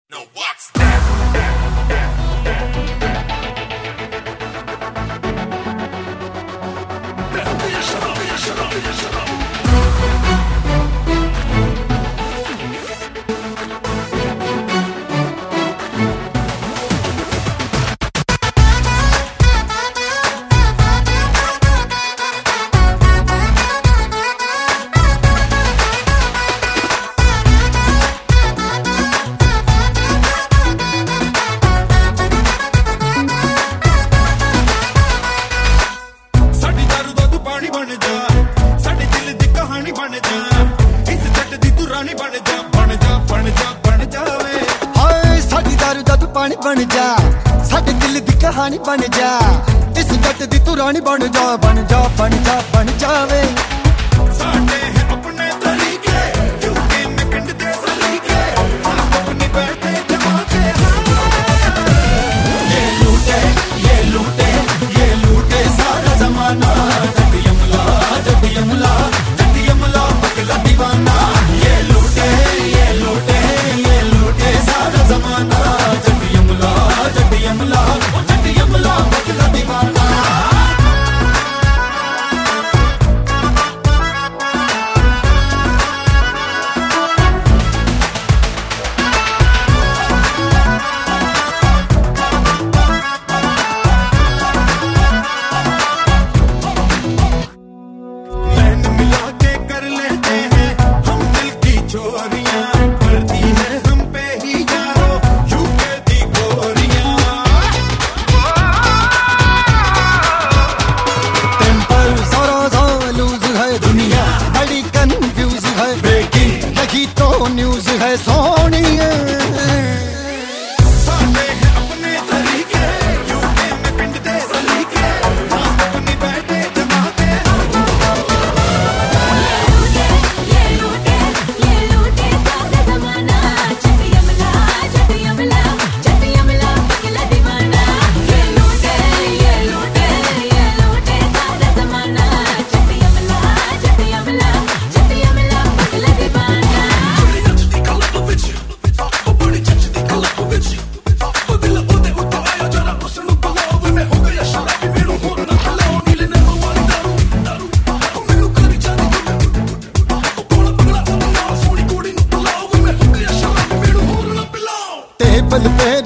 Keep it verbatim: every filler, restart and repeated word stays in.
No, what's that? Shut up, shut up, shut up. पानी बन जा साडे दिल दी कहानी बन जा इस जट दी तू रानी बन जा बन जा बन जा बन जावे साडे है अपने तरीके यूके में कंड दे सलीके अपनी बैठे जमाते ये लूटे ये लूटे ये लूटे सारा जमाना जट यमला जट यमला जट यमला पगला दीवाना ये लूटे ये लूटे ये लूटे सारा जमाना यमला जट यमला पगला दीवाना नैन मिला के कर लेते हैं हम दिल की चोरियां करती है हम पे ही यारो यूके दी गोरियां दुनिया बड़ी कंफ्यूज है ब्रेकिंग लगी तो न्यूज है सोनी साडे है अपने तरीके यूके में पिंड दे सलीके अपनी बैठे जमाते ये लूटे ये लूटे सारा जमाना जट यमला जट यमला जट यमला पगला दीवाना ये लूटे ये लूटे ये लूटे सारा जमाना जट यमला जट यमला जट यमला पगला दीवाना जट्टी कलप विच ओ बड़ी जट्टी कलप विच ओ दिल ओदे उतो आया जरा उसनु पलाव में हो गया शराबी मेरू होर ना खलाओ नीले ने वाली दारू दारू मेनू करी जानी ओ कोला पगला ना सोनी कोड़ी नु पलाव में हो गया शराबी मेरू होर ना पिलाओ टेबल पे